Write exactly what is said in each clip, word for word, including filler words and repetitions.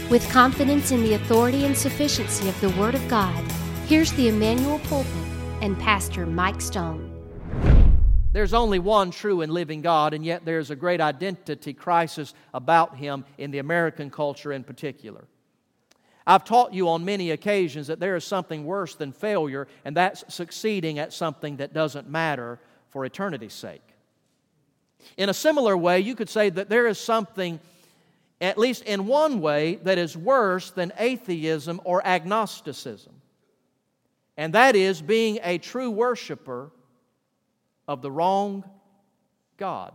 With confidence in the authority and sufficiency of the Word of God, here's the Emmanuel Pulpit and Pastor Mike Stone. There's only one true and living God, and yet there's a great identity crisis about Him in the American culture in particular. I've taught you on many occasions that there is something worse than failure, and that's succeeding at something that doesn't matter for eternity's sake. In a similar way, you could say that there is something, at least in one way, that is worse than atheism or agnosticism, and that is being a true worshiper of the wrong God.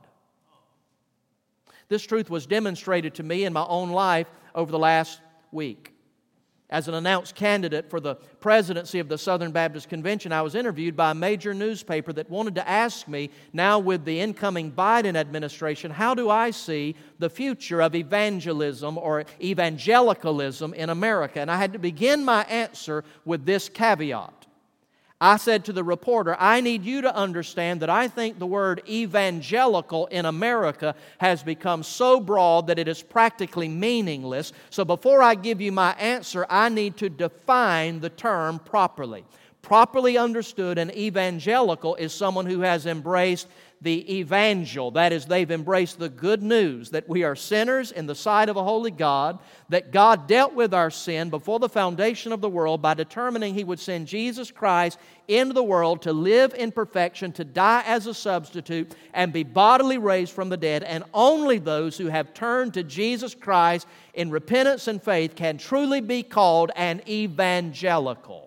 This truth was demonstrated to me in my own life over the last week. As an announced candidate for the presidency of the Southern Baptist Convention, I was interviewed by a major newspaper that wanted to ask me, now with the incoming Biden administration, how do I see the future of evangelism or evangelicalism in America? And I had to begin my answer with this caveat. I said to the reporter, I need you to understand that I think the word evangelical in America has become so broad that it is practically meaningless. So before I give you my answer, I need to define the term properly. Properly understood, an evangelical is someone who has embraced the evangel. That is, they've embraced the good news that we are sinners in the sight of a holy God, that God dealt with our sin before the foundation of the world by determining He would send Jesus Christ into the world to live in perfection, to die as a substitute, and be bodily raised from the dead. And only those who have turned to Jesus Christ in repentance and faith can truly be called an evangelical.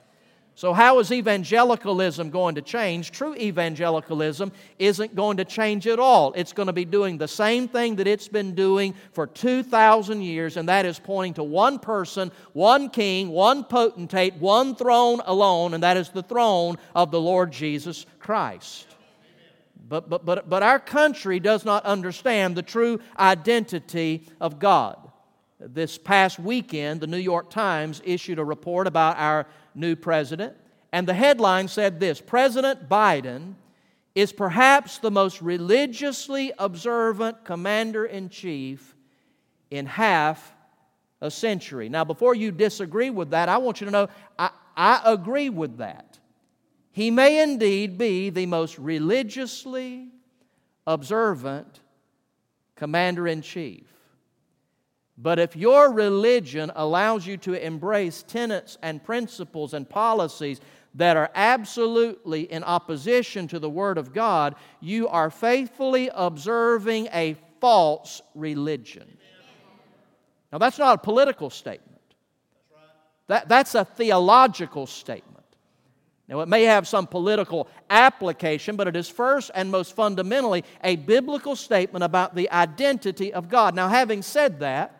So how is evangelicalism going to change? True evangelicalism isn't going to change at all. It's going to be doing the same thing that it's been doing for two thousand years, and that is pointing to one person, one king, one potentate, one throne alone, and that is the throne of the Lord Jesus Christ. But, but, but, but our country does not understand the true identity of God. This past weekend, the New York Times issued a report about our new president, and the headline said this: President Biden is perhaps the most religiously observant commander-in-chief in half a century. Now, before you disagree with that, I want you to know I, I agree with that. He may indeed be the most religiously observant commander-in-chief. But if your religion allows you to embrace tenets and principles and policies that are absolutely in opposition to the Word of God, you are faithfully observing a false religion. Now, that's not a political statement. That, that's a theological statement. Now, it may have some political application, but it is first and most fundamentally a biblical statement about the identity of God. Now, having said that,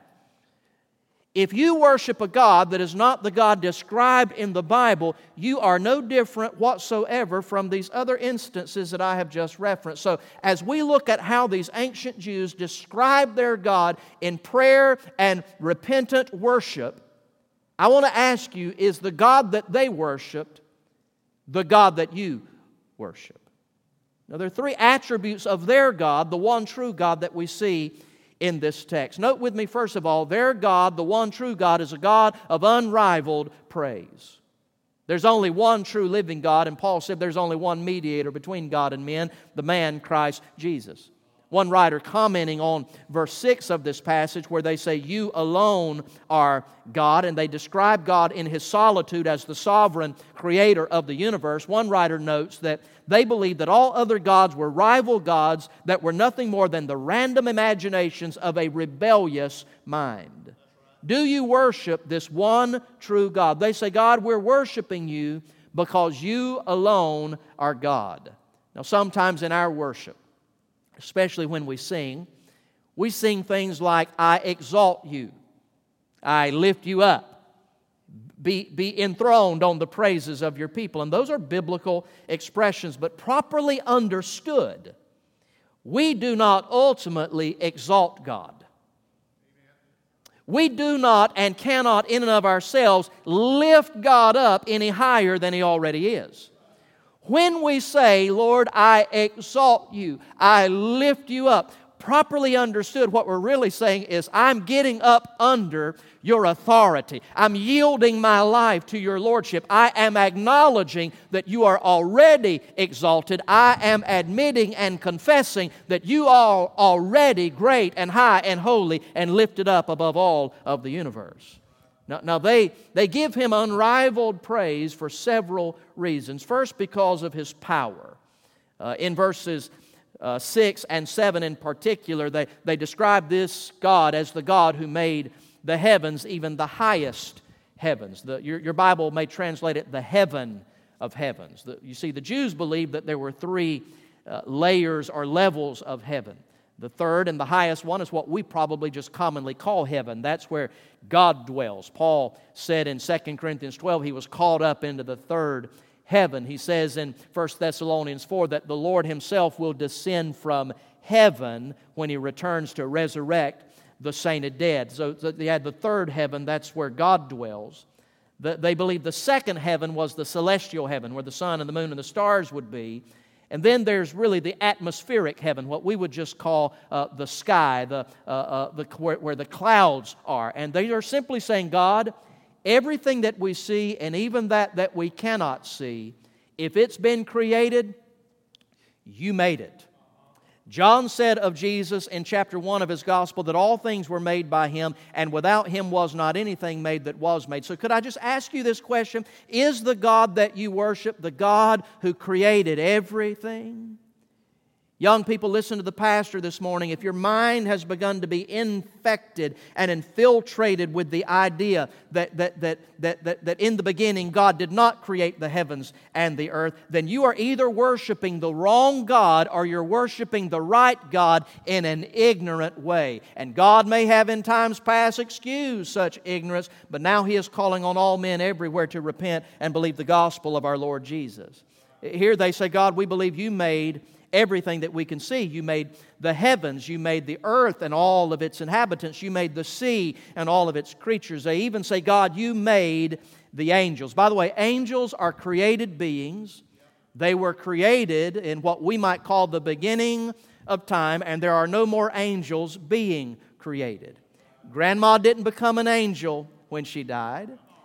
if you worship a God that is not the God described in the Bible, you are no different whatsoever from these other instances that I have just referenced. So, as we look at how these ancient Jews describe their God in prayer and repentant worship, I want to ask you, is the God that they worshiped the God that you worship? Now, there are three attributes of their God, the one true God that we see in this text. Note with me, first of all, their God, the one true God, is a God of unrivaled praise. There's only one true living God, and Paul said there's only one mediator between God and men, the man Christ Jesus. One writer commenting on verse six of this passage where they say, you alone are God, and they describe God in His solitude as the sovereign creator of the universe. One writer notes that they believed that all other gods were rival gods that were nothing more than the random imaginations of a rebellious mind. Do you worship this one true God? They say, God, we're worshiping You because You alone are God. Now, sometimes in our worship, especially when we sing, we sing things like, I exalt You, I lift You up, be, be enthroned on the praises of Your people. And those are biblical expressions, but properly understood, we do not ultimately exalt God. We do not and cannot in and of ourselves lift God up any higher than He already is. When we say, Lord, I exalt You, I lift You up, properly understood, what we're really saying is, I'm getting up under your authority. I'm yielding my life to your lordship. I am acknowledging that you are already exalted. I am admitting and confessing that you are already great and high and holy and lifted up above all of the universe. Now, now they, they give him unrivaled praise for several reasons. First, because of his power. Uh, in verses uh, six and seven in particular, they, they describe this God as the God who made the heavens, even the highest heavens. The, your, your Bible may translate it the heaven of heavens. The, you see, the Jews believed that there were three uh, layers or levels of heaven. The third and the highest one is what we probably just commonly call heaven. That's where God dwells. Paul said in Second Corinthians twelve, he was caught up into the third heaven. He says in First Thessalonians four that the Lord Himself will descend from heaven when He returns to resurrect the sainted dead. So they had the third heaven, that's where God dwells. They believed the second heaven was the celestial heaven, where the sun and the moon and the stars would be. And then there's really the atmospheric heaven, what we would just call uh, the sky, the, uh, uh, the, where, where the clouds are. And they are simply saying, God, everything that we see, and even that that we cannot see, if it's been created, you made it. John said of Jesus in chapter one of his gospel that all things were made by Him, and without Him was not anything made that was made. So could I just ask you this question? Is the God that you worship the God who created everything? Young people, listen to the pastor this morning. If your mind has begun to be infected and infiltrated with the idea that, that, that, that, that, that in the beginning God did not create the heavens and the earth, then you are either worshiping the wrong God or you're worshiping the right God in an ignorant way. And God may have in times past excused such ignorance, but now He is calling on all men everywhere to repent and believe the gospel of our Lord Jesus. Here they say, God, we believe you made everything that we can see. You made the heavens, you made the earth and all of its inhabitants, you made the sea and all of its creatures. They even say, God, you made the angels. By the way, angels are created beings. They were created in what we might call the beginning of time, and there are no more angels being created. Grandma didn't become an angel when she died,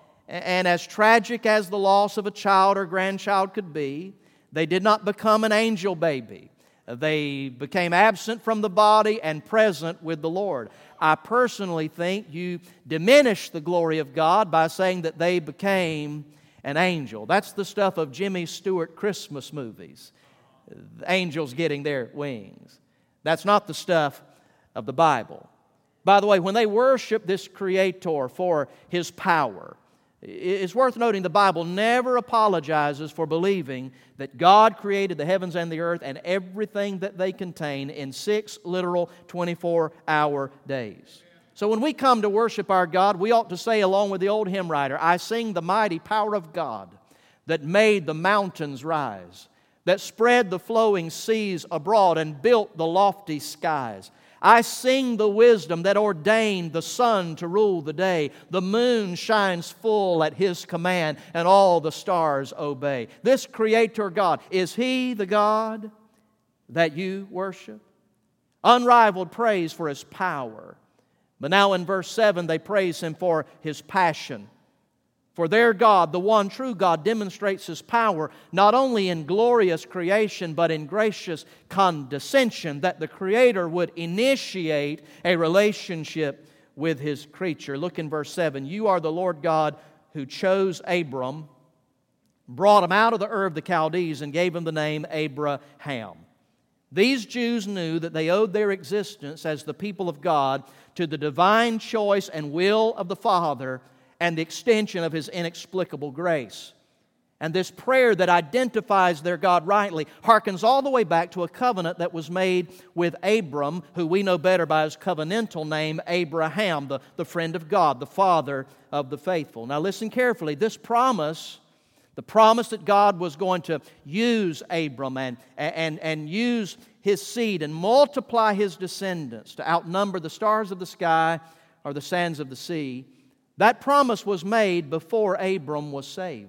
and as tragic as the loss of a child or grandchild could be, they did not become an angel baby. They became absent from the body and present with the Lord. I personally think you diminish the glory of God by saying that they became an angel. That's the stuff of Jimmy Stewart Christmas movies. The angels getting their wings. That's not the stuff of the Bible. By the way, when they worship this Creator for His power, it's worth noting the Bible never apologizes for believing that God created the heavens and the earth and everything that they contain in six literal twenty-four hour days. So when we come to worship our God, we ought to say along with the old hymn writer, I sing the mighty power of God that made the mountains rise, that spread the flowing seas abroad and built the lofty skies. I sing the wisdom that ordained the sun to rule the day. The moon shines full at His command, and all the stars obey. This Creator God, is He the God that you worship? Unrivaled praise for His power. But now in verse seven, they praise Him for His passion. For their God, the one true God, demonstrates His power not only in glorious creation but in gracious condescension, that the Creator would initiate a relationship with His creature. Look in verse seven. You are the Lord God who chose Abram, brought him out of the Ur of the Chaldees, and gave him the name Abraham. These Jews knew that they owed their existence as the people of God to the divine choice and will of the Father and the extension of His inexplicable grace. And this prayer that identifies their God rightly harkens all the way back to a covenant that was made with Abram, who we know better by his covenantal name, Abraham, the, the friend of God, the father of the faithful. Now listen carefully. This promise, the promise that God was going to use Abram and, and, and use his seed and multiply his descendants to outnumber the stars of the sky or the sands of the sea, that promise was made before Abram was saved.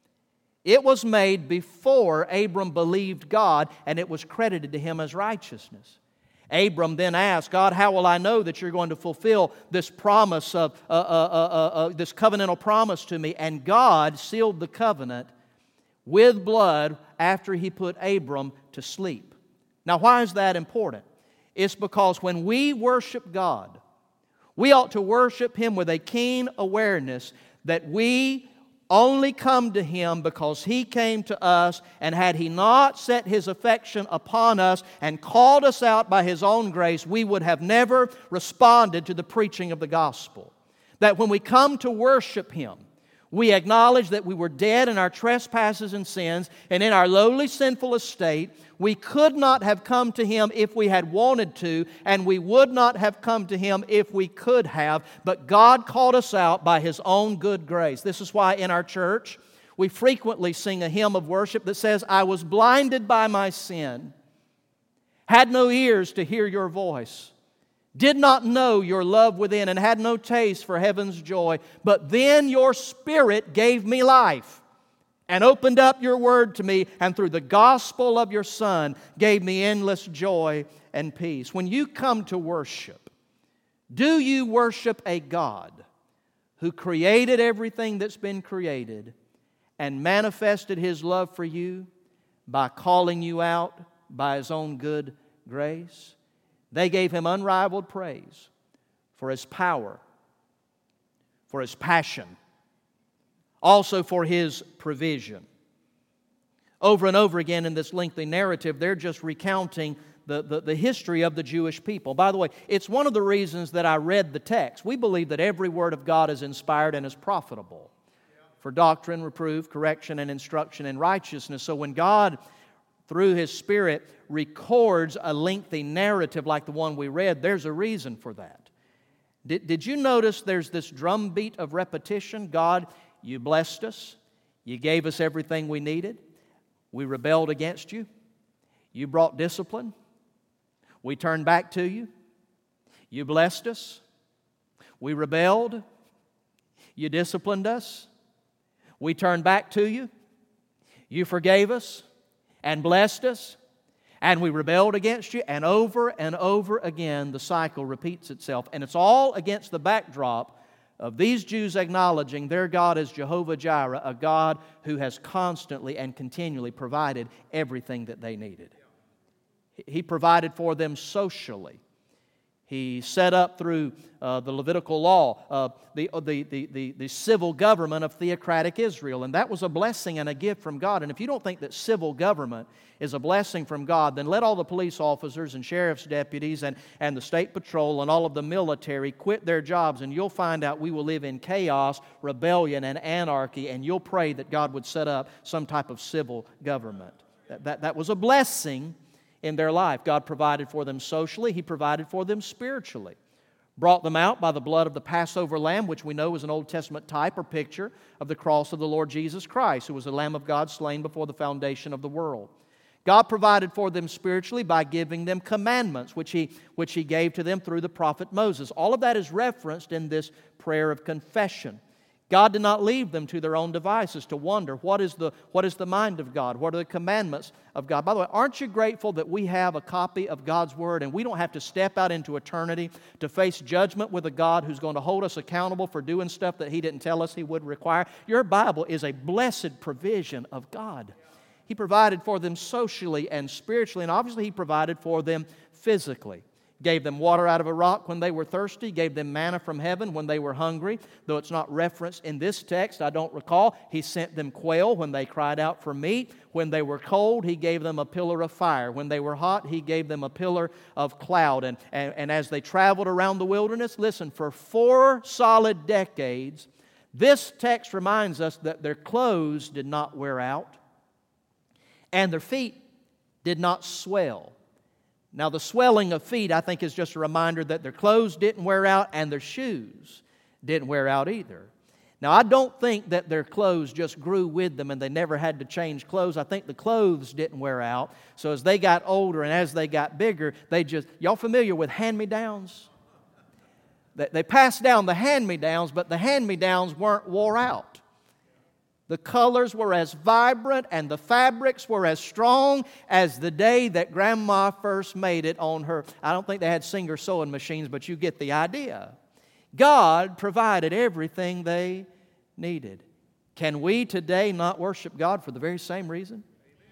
It was made before Abram believed God, and it was credited to him as righteousness. Abram then asked, God, how will I know that you're going to fulfill this promise of, uh, uh, uh, uh, uh, this covenantal promise to me? And God sealed the covenant with blood after He put Abram to sleep. Now, why is that important? It's because when we worship God, we ought to worship Him with a keen awareness that we only come to Him because He came to us, and had He not set His affection upon us and called us out by His own grace, we would have never responded to the preaching of the gospel. That when we come to worship Him, we acknowledge that we were dead in our trespasses and sins, and in our lowly sinful estate, we could not have come to Him if we had wanted to, and we would not have come to Him if we could have, but God called us out by His own good grace. This is why in our church, we frequently sing a hymn of worship that says, I was blinded by my sin, had no ears to hear your voice, did not know your love within, and had no taste for heaven's joy. But then your Spirit gave me life and opened up your word to me, and through the gospel of your Son gave me endless joy and peace. When you come to worship, do you worship a God who created everything that's been created and manifested His love for you by calling you out by His own good grace? They gave Him unrivaled praise for His power, for His passion, also for His provision. Over and over again in this lengthy narrative, they're just recounting the, the, the history of the Jewish people. By the way, it's one of the reasons that I read the text. We believe that every word of God is inspired and is profitable for doctrine, reproof, correction, and instruction in righteousness. So when God, through His Spirit, records a lengthy narrative like the one we read, there's a reason for that. Did, did you notice there's this drumbeat of repetition? God, you blessed us. You gave us everything we needed. We rebelled against you. You brought discipline. We turned back to you. You blessed us. We rebelled. You disciplined us. We turned back to you. You forgave us and blessed us, and we rebelled against you, and over and over again the cycle repeats itself. And it's all against the backdrop of these Jews acknowledging their God is Jehovah Jireh, a God who has constantly and continually provided everything that they needed. He provided for them socially. He set up through uh, the Levitical law uh, the, the, the, the, the civil government of theocratic Israel. And that was a blessing and a gift from God. And if you don't think that civil government is a blessing from God, then let all the police officers and sheriff's deputies and, and the state patrol and all of the military quit their jobs, and you'll find out we will live in chaos, rebellion, and anarchy, and you'll pray that God would set up some type of civil government. That, that, that was a blessing in their life. God provided for them socially. He provided for them spiritually. Brought them out by the blood of the Passover lamb, which we know is an Old Testament type or picture of the cross of the Lord Jesus Christ, who was the Lamb of God slain before the foundation of the world. God provided for them spiritually by giving them commandments, which He, which He gave to them through the prophet Moses. All of that is referenced in this prayer of confession. God did not leave them to their own devices to wonder, what is the, what is the mind of God? What are the commandments of God? By the way, aren't you grateful that we have a copy of God's Word and we don't have to step out into eternity to face judgment with a God who's going to hold us accountable for doing stuff that He didn't tell us He would require? Your Bible is a blessed provision of God. He provided for them socially and spiritually, and obviously He provided for them physically. Gave them water out of a rock when they were thirsty. Gave them manna from heaven when they were hungry. Though it's not referenced in this text, I don't recall. He sent them quail when they cried out for meat. When they were cold, He gave them a pillar of fire. When they were hot, He gave them a pillar of cloud. And, and, and as they traveled around the wilderness, listen, for four solid decades, this text reminds us that their clothes did not wear out and their feet did not swell. Now, the swelling of feet, I think, is just a reminder that their clothes didn't wear out and their shoes didn't wear out either. Now, I don't think that their clothes just grew with them and they never had to change clothes. I think the clothes didn't wear out. So as they got older and as they got bigger, they just, y'all familiar with hand-me-downs? They, they passed down the hand-me-downs, but the hand-me-downs weren't wore out. The colors were as vibrant and the fabrics were as strong as the day that Grandma first made it on her. I don't think they had Singer sewing machines, but you get the idea. God provided everything they needed. Can we today not worship God for the very same reason?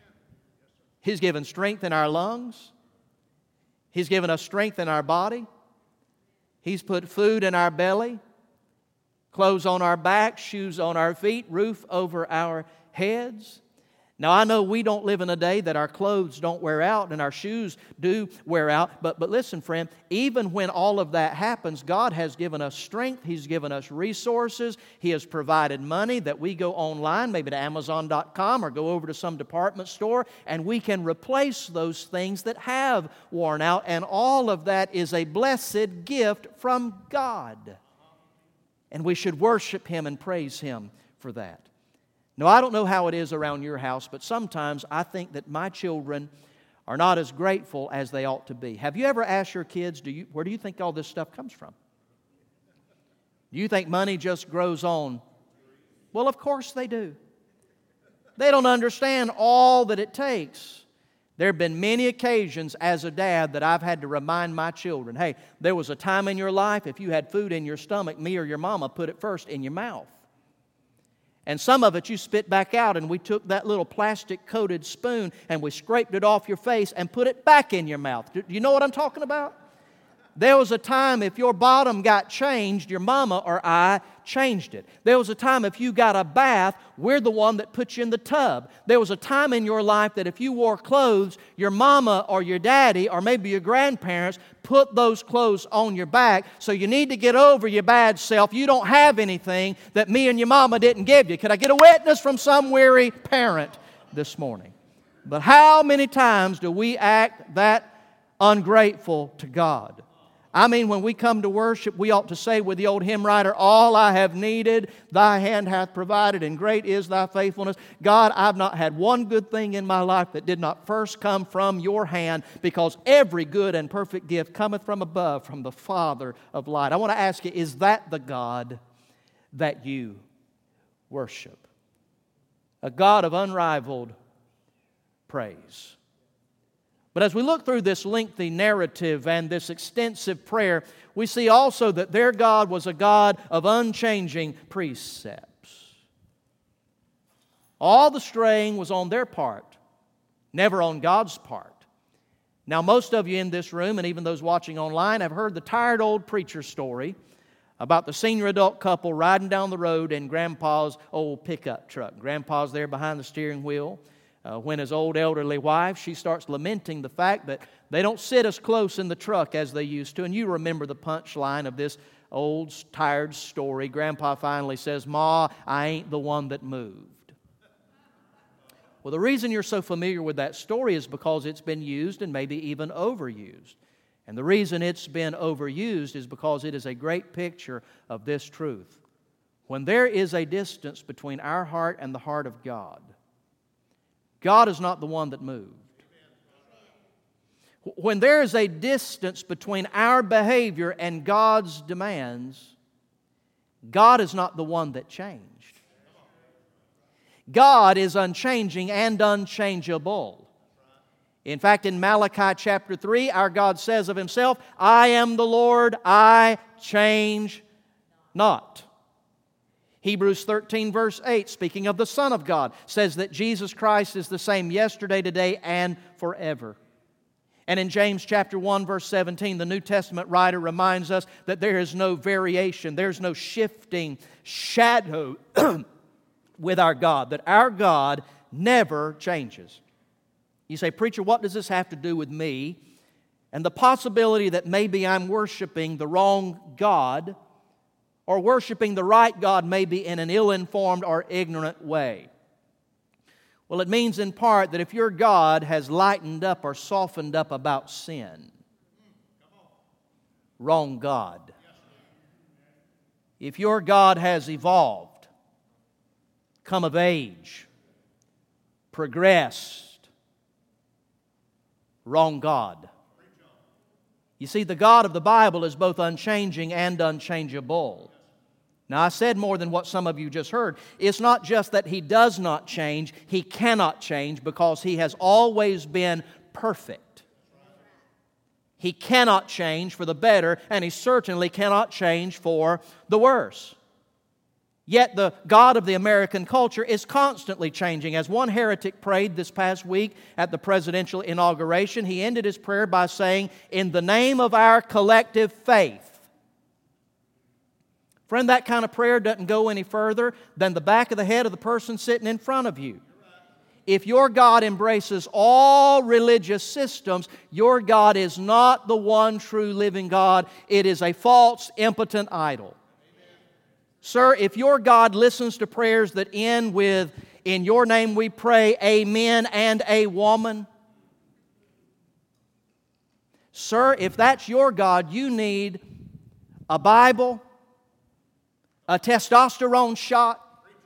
He's given strength in our lungs. He's given us strength in our body. He's put food in our belly, clothes on our back, shoes on our feet, roof over our heads. Now, I know we don't live in a day that our clothes don't wear out and our shoes do wear out, but, but listen, friend, even when all of that happens, God has given us strength. He's given us resources. He has provided money that we go online, maybe to Amazon dot com or go over to some department store, and we can replace those things that have worn out, and all of that is a blessed gift from God. And we should worship Him and praise Him for that. Now, I don't know how it is around your house, but sometimes I think that my children are not as grateful as they ought to be. Have you ever asked your kids, do you, where do you think all this stuff comes from? Do you think money just grows on? Well, of course they do. They don't understand all that it takes. There have been many occasions as a dad that I've had to remind my children, hey, there was a time in your life, if you had food in your stomach, me or your mama put it first in your mouth. And some of it you spit back out, and we took that little plastic-coated spoon and we scraped it off your face and put it back in your mouth. Do you know what I'm talking about? There was a time if your bottom got changed, your mama or I changed it. There was a time if you got a bath, we're the one that put you in the tub. There was a time in your life that if you wore clothes, your mama or your daddy or maybe your grandparents put those clothes on your back. So you need to get over your bad self. You don't have anything that me and your mama didn't give you. Could I get a witness from some weary parent this morning? But how many times do we act that ungrateful to God? I mean, when we come to worship, we ought to say with the old hymn writer, all I have needed, Thy hand hath provided, and great is Thy faithfulness. God, I've not had one good thing in my life that did not first come from Your hand, because every good and perfect gift cometh from above, from the Father of light. I want to ask you, is that the God that you worship? A God of unrivaled praise. But as we look through this lengthy narrative and this extensive prayer, we see also that their God was a God of unchanging precepts. All the straying was on their part, never on God's part. Now, most of you in this room, and even those watching online, have heard the tired old preacher story about the senior adult couple riding down the road in Grandpa's old pickup truck. Grandpa's there behind the steering wheel. Uh, when his old elderly wife, she starts lamenting the fact that they don't sit as close in the truck as they used to. And you remember the punchline of this old, tired story. Grandpa finally says, Ma, I ain't the one that moved. Well, the reason you're so familiar with that story is because it's been used and maybe even overused. And the reason it's been overused is because it is a great picture of this truth. When there is a distance between our heart and the heart of God, God is not the one that moved. When there is a distance between our behavior and God's demands, God is not the one that changed. God is unchanging and unchangeable. In fact, in Malachi chapter three, our God says of Himself, I am the Lord, I change not. Hebrews thirteen verse eight, speaking of the Son of God, says that Jesus Christ is the same yesterday, today, and forever. And in James chapter one verse seventeen, the New Testament writer reminds us that there is no variation, there's no shifting shadow with our God, that our God never changes. You say, preacher, what does this have to do with me? And the possibility that maybe I'm worshiping the wrong God, or worshiping the right God maybe in an ill-informed or ignorant way. Well, it means in part that if your God has lightened up or softened up about sin, wrong God. If your God has evolved, come of age, progressed, wrong God. You see, the God of the Bible is both unchanging and unchangeable. Now, I said more than what some of you just heard. It's not just that He does not change, He cannot change because He has always been perfect. He cannot change for the better, and He certainly cannot change for the worse. Yet the God of the American culture is constantly changing. As one heretic prayed this past week at the presidential inauguration, he ended his prayer by saying, "In the name of our collective faith." Friend, that kind of prayer doesn't go any further than the back of the head of the person sitting in front of you. If your God embraces all religious systems, your God is not the one true living God. It is a false, impotent idol. Sir, if your God listens to prayers that end with, "In your name we pray, amen, and a woman," sir, if that's your God, you need a Bible, a testosterone shot,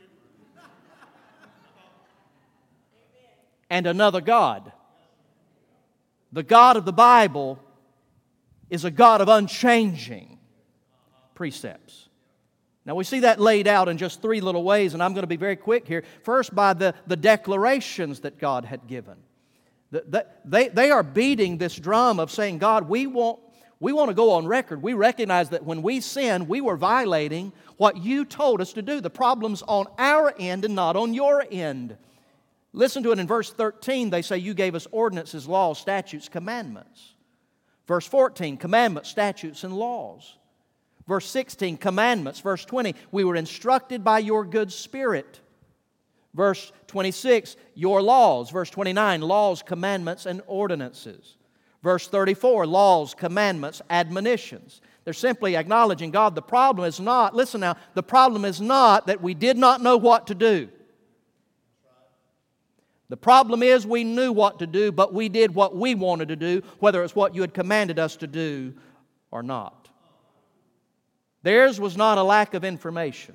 and another God. The God of the Bible is a God of unchanging precepts. Now we see that laid out in just three little ways, and I'm going to be very quick here. First, by the, the declarations that God had given. The, the, they, they are beating this drum of saying, God, we want, we want to go on record. We recognize that when we sin, we were violating what You told us to do. The problem's on our end and not on Your end. Listen to it in verse thirteen. They say, You gave us ordinances, laws, statutes, commandments. Verse fourteen, commandments, statutes, and laws. Verse sixteen, commandments. Verse twenty, we were instructed by Your good Spirit. Verse twenty-six, Your laws. Verse twenty-nine, laws, commandments, and ordinances. Verse thirty-four, laws, commandments, admonitions. They're simply acknowledging, God, the problem is not, listen now, the problem is not that we did not know what to do. The problem is we knew what to do, but we did what we wanted to do, whether it's what You had commanded us to do or not. Theirs was not a lack of information,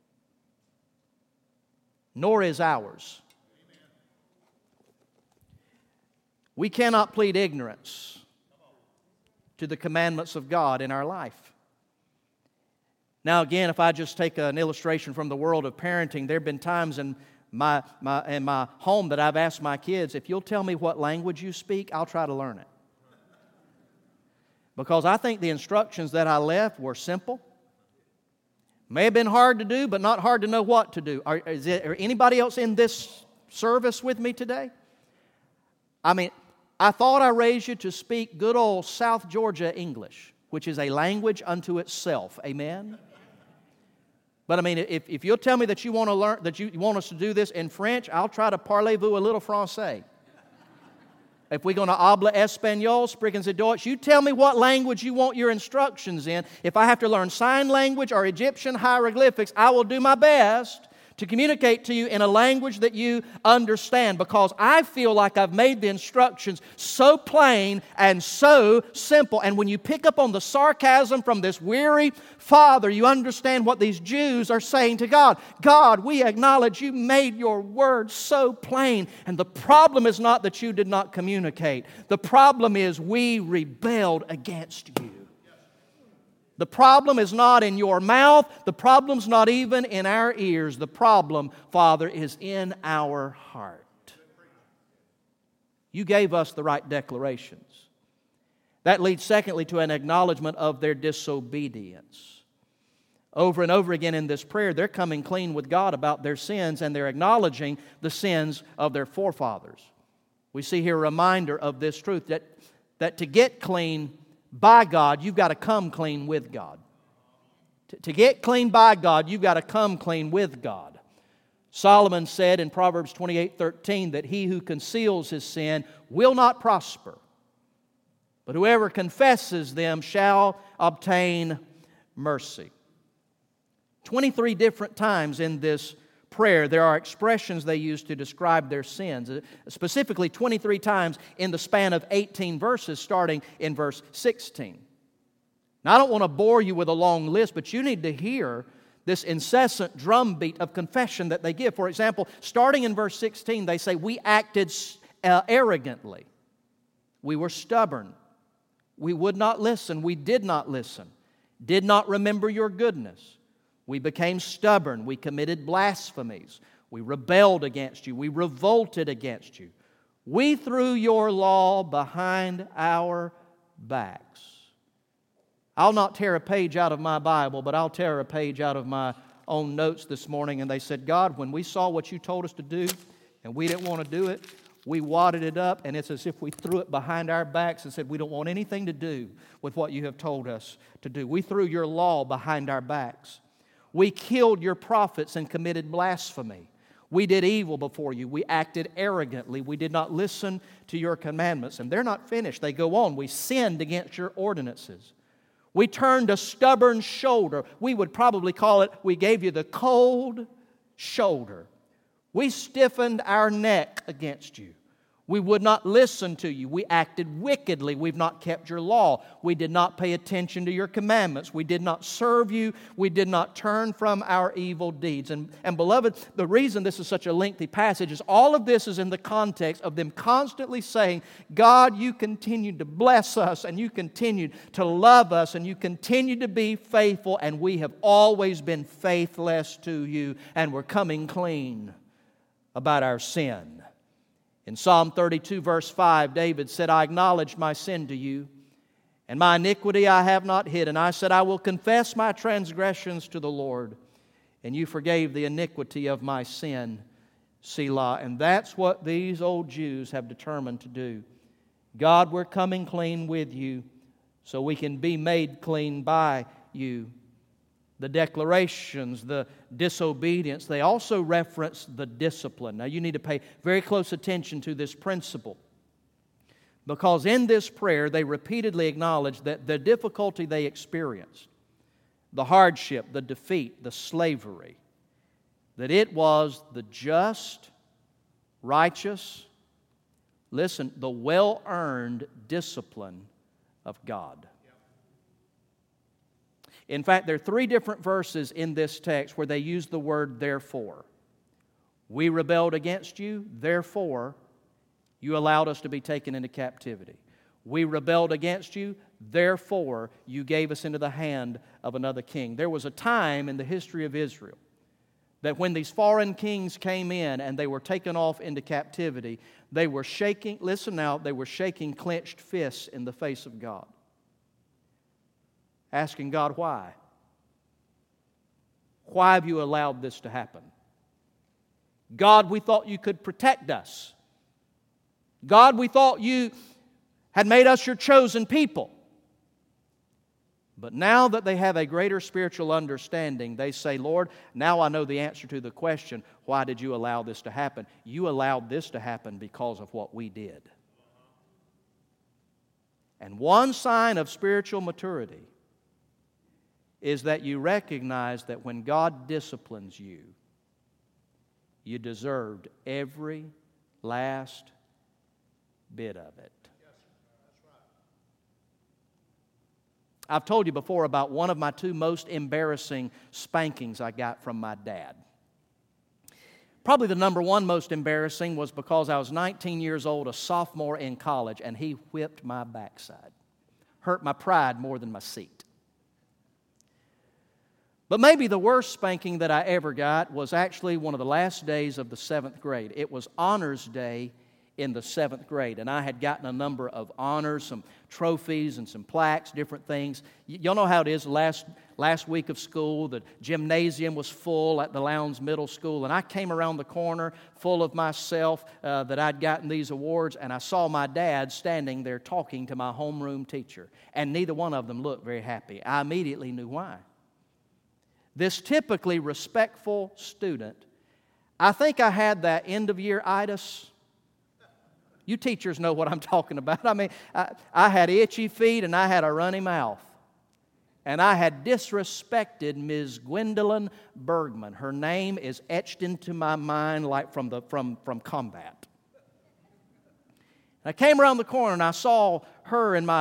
nor is ours. We cannot plead ignorance to the commandments of God in our life. Now again, if I just take an illustration from the world of parenting, there have been times in my, my, in my home that I've asked my kids, if you'll tell me what language you speak, I'll try to learn it. Because I think the instructions that I left were simple. May have been hard to do, but not hard to know what to do. Are, is it, are anybody else in this service with me today? I mean, I thought I raised you to speak good old South Georgia English, which is a language unto itself. Amen? But I mean, if, if you'll tell me that you want to learn, that you want us to do this in French, I'll try to parlez-vous a little français. If we're going to habla español, sprechen Sie Deutsch, you tell me what language you want your instructions in. If I have to learn sign language or Egyptian hieroglyphics, I will do my best to communicate to you in a language that you understand, because I feel like I've made the instructions so plain and so simple. And when you pick up on the sarcasm from this weary father, you understand what these Jews are saying to God. God, we acknowledge You made Your word so plain, and the problem is not that You did not communicate. The problem is we rebelled against You. The problem is not in your mouth. The problem's not even in our ears. The problem, Father, is in our heart. You gave us the right declarations. That leads, secondly, to an acknowledgement of their disobedience. Over and over again in this prayer, they're coming clean with God about their sins, and they're acknowledging the sins of their forefathers. We see here a reminder of this truth, that, that to get clean by God, you've got to come clean with God. To, to get clean by God, you've got to come clean with God. Solomon said in Proverbs twenty-eight thirteen that he who conceals his sin will not prosper, but whoever confesses them shall obtain mercy. twenty-three different times in this prayer, there are expressions they use to describe their sins. Specifically, twenty-three times in the span of eighteen verses, starting in verse sixteen. Now, I don't want to bore you with a long list, but you need to hear this incessant drumbeat of confession that they give. For example, starting in verse sixteen, they say, we acted uh, arrogantly. We were stubborn. We would not listen. We did not listen. Did not remember Your goodness. We became stubborn. We committed blasphemies. We rebelled against you. We revolted against you. We threw your law behind our backs. I'll not tear a page out of my Bible, but I'll tear a page out of my own notes this morning. And they said, God, when we saw what you told us to do and we didn't want to do it, we wadded it up, and it's as if we threw it behind our backs and said, we don't want anything to do with what you have told us to do. We threw your law behind our backs. We killed your prophets and committed blasphemy. We did evil before you. We acted arrogantly. We did not listen to your commandments. And they're not finished. They go on. We sinned against your ordinances. We turned a stubborn shoulder. We would probably call it, we gave you the cold shoulder. We stiffened our neck against you. We would not listen to you. We acted wickedly. We've not kept your law. We did not pay attention to your commandments. We did not serve you. We did not turn from our evil deeds. And, and beloved, the reason this is such a lengthy passage is all of this is in the context of them constantly saying, God, you continued to bless us, and you continued to love us, and you continued to be faithful, and we have always been faithless to you, and we're coming clean about our sin. In Psalm thirty-two, verse five, David said, I acknowledged my sin to you, and my iniquity I have not hidden. I said, I will confess my transgressions to the Lord, and you forgave the iniquity of my sin, Selah. And that's what these old Jews have determined to do. God, we're coming clean with you so we can be made clean by you. The declarations, the disobedience, they also reference the discipline. Now you need to pay very close attention to this principle, because in this prayer they repeatedly acknowledge that the difficulty they experienced, the hardship, the defeat, the slavery, that it was the just, righteous, listen, the well-earned discipline of God. In fact, there are three different verses in this text where they use the word therefore. We rebelled against you, therefore you allowed us to be taken into captivity. We rebelled against you, therefore you gave us into the hand of another king. There was a time in the history of Israel that when these foreign kings came in and they were taken off into captivity, they were shaking, listen now, they were shaking clenched fists in the face of God, asking God, why? Why have you allowed this to happen? God, we thought you could protect us. God, we thought you had made us your chosen people. But now that they have a greater spiritual understanding, they say, Lord, now I know the answer to the question, why did you allow this to happen? You allowed this to happen because of what we did. And one sign of spiritual maturity is that you recognize that when God disciplines you, you deserved every last bit of it. I've told you before about one of my two most embarrassing spankings I got from my dad. Probably the number one most embarrassing was because I was nineteen years old, a sophomore in college, and he whipped my backside. Hurt my pride more than my seat. But maybe the worst spanking that I ever got was actually one of the last days of the seventh grade. It was honors day in the seventh grade, and I had gotten a number of honors, some trophies and some plaques, different things. Y- y'all know how it is. Last last week of school, the gymnasium was full at the Lowndes Middle School, and I came around the corner full of myself uh, that I'd gotten these awards, and I saw my dad standing there talking to my homeroom teacher, and neither one of them looked very happy. I immediately knew why. This typically respectful student, I think I had that end-of-year itis. You teachers know what I'm talking about. I mean, I, I had itchy feet and I had a runny mouth. And I had disrespected Miz Gwendolyn Bergman. Her name is etched into my mind like from, the, from, from combat. I came around the corner and I saw her and my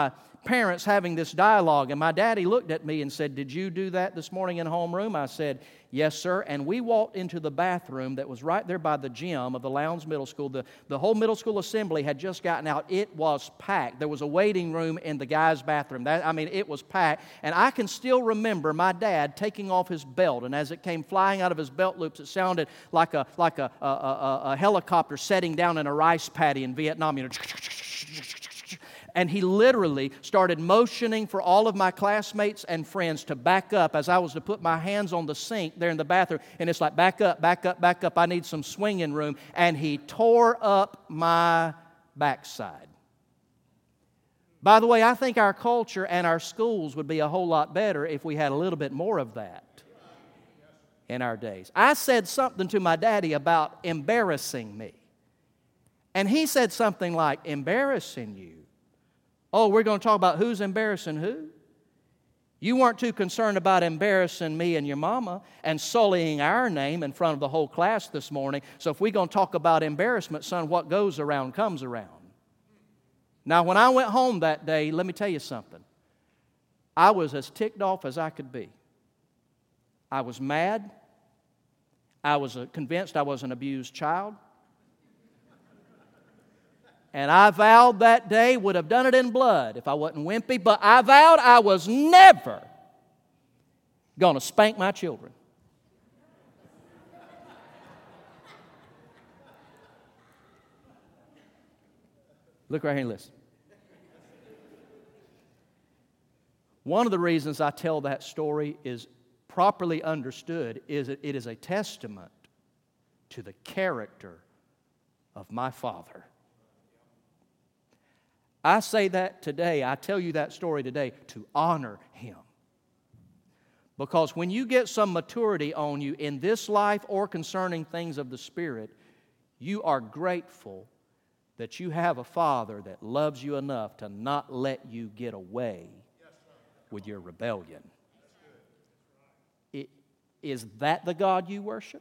parents having this dialogue, and my daddy looked at me and said, "Did you do that this morning in homeroom?" I said, "Yes, sir." And we walked into the bathroom that was right there by the gym of the Lowndes Middle School. The, the whole middle school assembly had just gotten out. It was packed. There was a waiting room in the guys' bathroom. That, I mean, it was packed. And I can still remember my dad taking off his belt, and as it came flying out of his belt loops, it sounded like a, like a, a, a, a helicopter setting down in a rice paddy in Vietnam, you know. And he literally started motioning for all of my classmates and friends to back up as I was to put my hands on the sink there in the bathroom. And it's like, back up, back up, back up. I need some swinging room. And he tore up my backside. By the way, I think our culture and our schools would be a whole lot better if we had a little bit more of that in our days. I said something to my daddy about embarrassing me. And he said something like, "Embarrassing you? Oh, we're going to talk about who's embarrassing who? You weren't too concerned about embarrassing me and your mama and sullying our name in front of the whole class this morning. So if we're going to talk about embarrassment, son, what goes around comes around." Now, when I went home that day, let me tell you something. I was as ticked off as I could be. I was mad. I was convinced I was an abused child. And I vowed that day, would have done it in blood if I wasn't wimpy, but I vowed I was never going to spank my children. Look right here and listen. One of the reasons I tell that story is properly understood is that it is a testament to the character of my father. I say that today, I tell you that story today to honor him. Because when you get some maturity on you in this life or concerning things of the Spirit, you are grateful that you have a Father that loves you enough to not let you get away with your rebellion. It, is that the God you worship?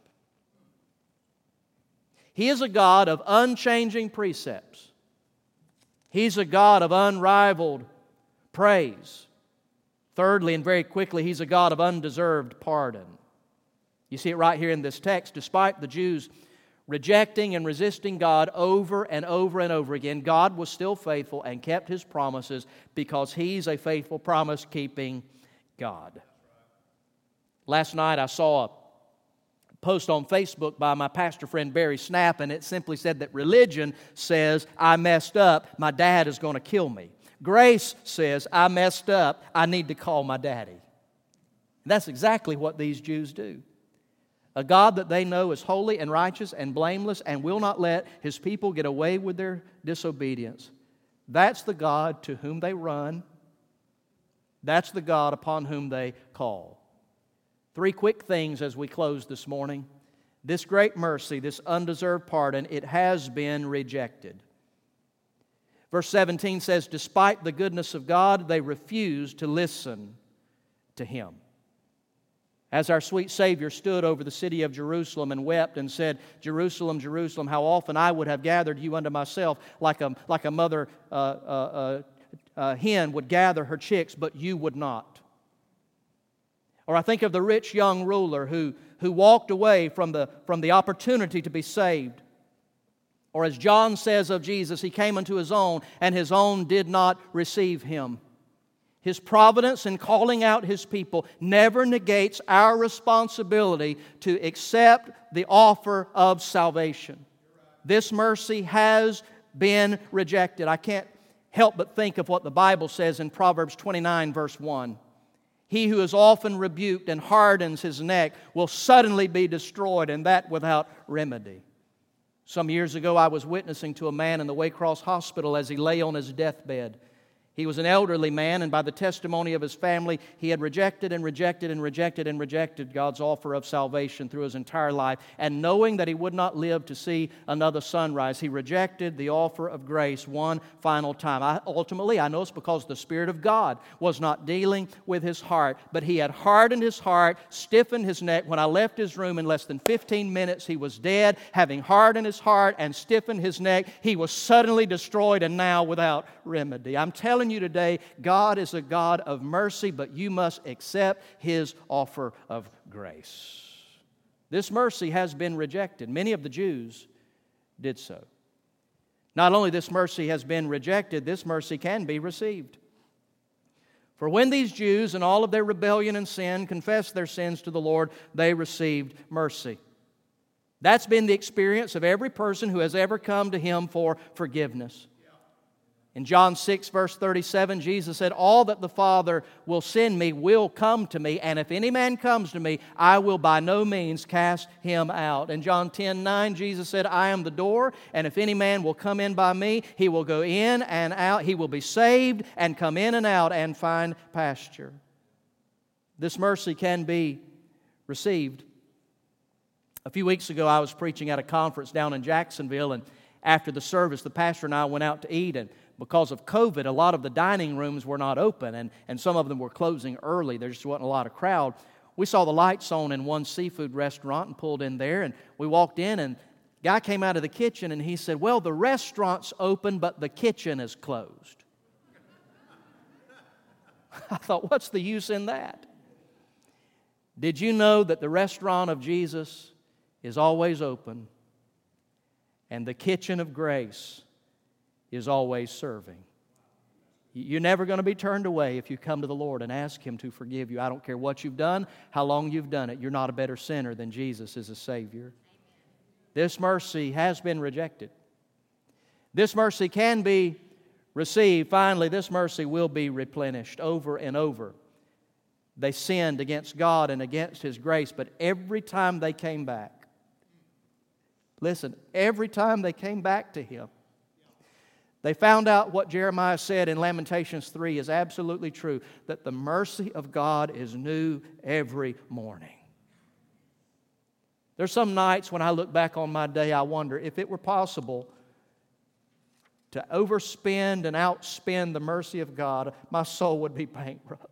He is a God of unchanging precepts. He's a God of unrivaled praise. Thirdly, and very quickly, He's a God of undeserved pardon. You see it right here in this text. Despite the Jews rejecting and resisting God over and over and over again, God was still faithful and kept His promises because He's a faithful, promise-keeping God. Last night I saw a post on Facebook by my pastor friend Barry Snap, and it simply said that religion says, "I messed up, my dad is going to kill me." Grace says, "I messed up, I need to call my daddy." That's exactly what these Jews do. A God that they know is holy and righteous and blameless and will not let His people get away with their disobedience. That's the God to whom they run. That's the God upon whom they call. Three quick things as we close this morning. This great mercy, this undeserved pardon, it has been rejected. Verse seventeen says, despite the goodness of God, they refused to listen to Him. As our sweet Savior stood over the city of Jerusalem and wept and said, "Jerusalem, Jerusalem, how often I would have gathered you unto myself, like a, like a mother uh, uh, uh, uh, hen would gather her chicks, but you would not." Or I think of the rich young ruler who, who walked away from the, from the opportunity to be saved. Or as John says of Jesus, He came unto His own, and His own did not receive Him. His providence in calling out His people never negates our responsibility to accept the offer of salvation. This mercy has been rejected. I can't help but think of what the Bible says in Proverbs twenty-nine, verse one. He who is often rebuked and hardens his neck will suddenly be destroyed, and that without remedy. Some years ago, I was witnessing to a man in the Waycross Hospital as he lay on his deathbed. He was an elderly man, and by the testimony of his family, he had rejected and rejected and rejected and rejected God's offer of salvation through his entire life. And knowing that he would not live to see another sunrise, he rejected the offer of grace one final time. I, ultimately, I know it's because the Spirit of God was not dealing with his heart, but he had hardened his heart, stiffened his neck. When I left his room in less than fifteen minutes, he was dead. Having hardened his heart and stiffened his neck, he was suddenly destroyed and now without remedy. I'm telling telling you today, God is a God of mercy, but you must accept His offer of grace. This mercy has been rejected. Many of the Jews did so. Not only this mercy has been rejected, this mercy can be received. For when these Jews, in all of their rebellion and sin, confessed their sins to the Lord, they received mercy. That's been the experience of every person who has ever come to Him for forgiveness. In John six, verse thirty-seven, Jesus said, "All that the Father will send me will come to me, and if any man comes to me, I will by no means cast him out." In John ten, nine, Jesus said, "I am the door, and if any man will come in by me, he will go in and out. He will be saved and come in and out and find pasture." This mercy can be received. A few weeks ago, I was preaching at a conference down in Jacksonville, and after the service, the pastor and I went out to eat, and because of COVID, a lot of the dining rooms were not open, and, and some of them were closing early. There just wasn't a lot of crowd. We saw the lights on in one seafood restaurant and pulled in there, and we walked in, and the guy came out of the kitchen, and he said, "Well, the restaurant's open, but the kitchen is closed." I thought, what's the use in that? Did you know that the restaurant of Jesus is always open, and the kitchen of grace is always serving? You're never going to be turned away if you come to the Lord and ask Him to forgive you. I don't care what you've done, how long you've done it. You're not a better sinner than Jesus is a Savior. This mercy has been rejected. This mercy can be received. Finally, this mercy will be replenished over and over. They sinned against God and against His grace, but every time they came back, listen, every time they came back to Him, they found out what Jeremiah said in Lamentations three is absolutely true, that the mercy of God is new every morning. There's some nights when I look back on my day, I wonder if it were possible to overspend and outspend the mercy of God, my soul would be bankrupt.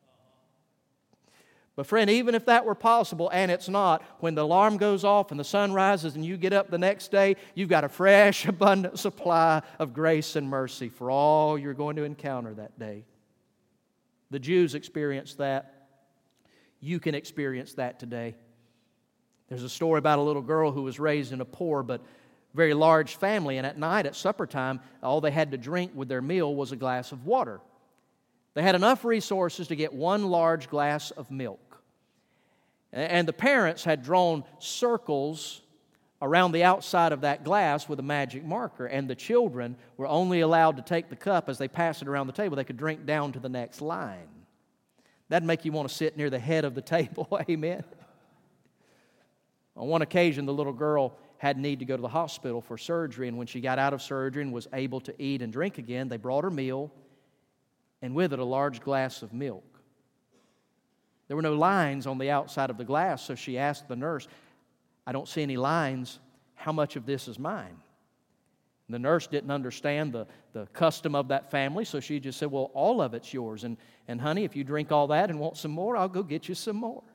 But friend, even if that were possible, and it's not, when the alarm goes off and the sun rises and you get up the next day, you've got a fresh, abundant supply of grace and mercy for all you're going to encounter that day. The Jews experienced that. You can experience that today. There's a story about a little girl who was raised in a poor but very large family, and at night at supper time, all they had to drink with their meal was a glass of water. They had enough resources to get one large glass of milk. And the parents had drawn circles around the outside of that glass with a magic marker. And the children were only allowed to take the cup as they passed it around the table. They could drink down to the next line. That'd make you want to sit near the head of the table. Amen. On one occasion, the little girl had need to go to the hospital for surgery. And when she got out of surgery and was able to eat and drink again, they brought her meal, and with it a large glass of milk. There were no lines on the outside of the glass, so she asked the nurse, "I don't see any lines. How much of this is mine?" And the nurse didn't understand the, the custom of that family, so she just said, "Well, all of it's yours. And, and honey, if you drink all that and want some more, I'll go get you some more."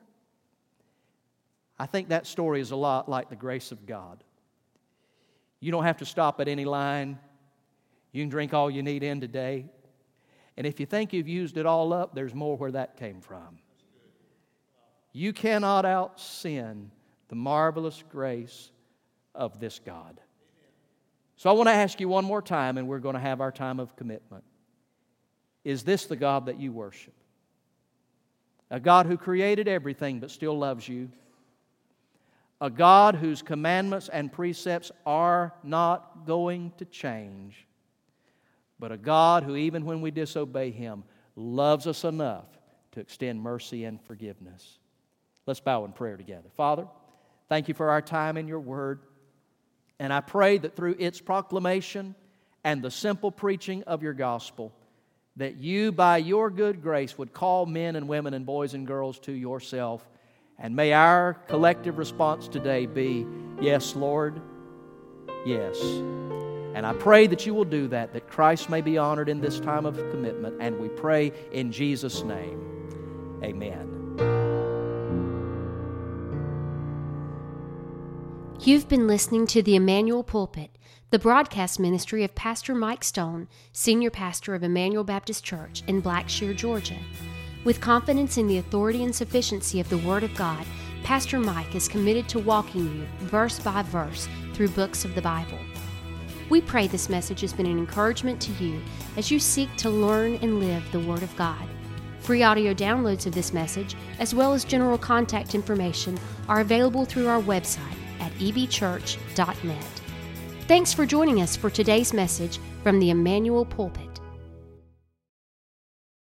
I think that story is a lot like the grace of God. You don't have to stop at any line. You can drink all you need in today. And if you think you've used it all up, there's more where that came from. You cannot out-sin the marvelous grace of this God. So I want to ask you one more time, and we're going to have our time of commitment. Is this the God that you worship? A God who created everything but still loves you? A God whose commandments and precepts are not going to change? But a God who, even when we disobey Him, loves us enough to extend mercy and forgiveness. Let's bow in prayer together. Father, thank You for our time in Your Word. And I pray that through its proclamation and the simple preaching of Your gospel, that You, by Your good grace, would call men and women and boys and girls to Yourself. And may our collective response today be, "Yes, Lord, yes." And I pray that You will do that, that Christ may be honored in this time of commitment. And we pray in Jesus' name. Amen. You've been listening to the Emmanuel Pulpit, the broadcast ministry of Pastor Mike Stone, Senior Pastor of Emmanuel Baptist Church in Blackshear, Georgia. With confidence in the authority and sufficiency of the Word of God, Pastor Mike is committed to walking you verse by verse through books of the Bible. We pray this message has been an encouragement to you as you seek to learn and live the Word of God. Free audio downloads of this message, as well as general contact information, are available through our website at e b church dot net. Thanks for joining us for today's message from the Emmanuel Pulpit.